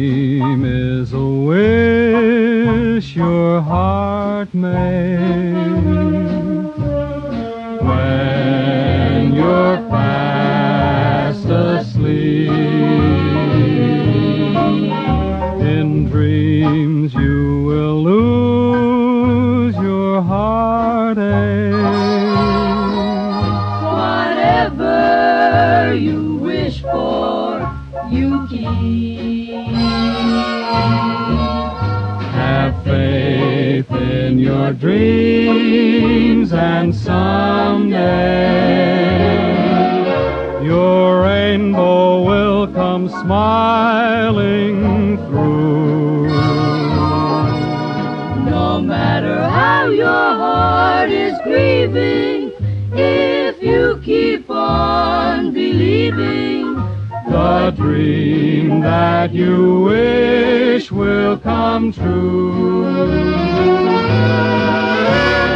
dream is a wish your heart makes when you're fast asleep. In dreams you will lose your heartache. Whatever you wish for, you keep. Have faith in your dreams, and someday your rainbow will come smiling through. No matter how your heart is grieving, if you keep on believing, the dream that you wish will come true.